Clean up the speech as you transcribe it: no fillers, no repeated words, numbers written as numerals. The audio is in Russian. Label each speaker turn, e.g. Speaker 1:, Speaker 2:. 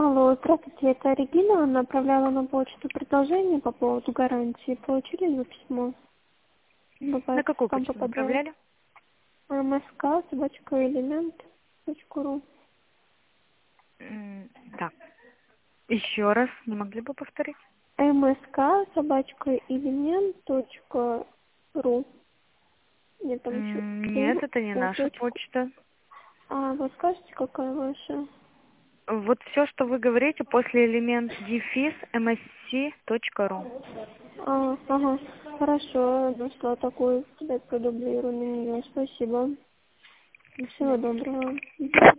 Speaker 1: Алло, здравствуйте, это Регина. Направляла на почту предложение по поводу гарантии. Получили ли вы письмо?
Speaker 2: На
Speaker 1: Бывает, в
Speaker 2: какую
Speaker 1: спам
Speaker 2: почту
Speaker 1: попадает.
Speaker 2: направляли?
Speaker 1: msk@элемент.ру.
Speaker 2: Так, еще раз, не могли бы повторить?
Speaker 1: msk@элемент.ру. Нет, там еще
Speaker 2: Нет, это не наша
Speaker 1: точку.
Speaker 2: почта.
Speaker 1: А вы скажете, какая ваша?
Speaker 2: Вот все, что вы говорите после элемент дефис msc.ru.
Speaker 1: Ага, хорошо, нашла такую, тогда продублирую на нее. Спасибо. Всего доброго.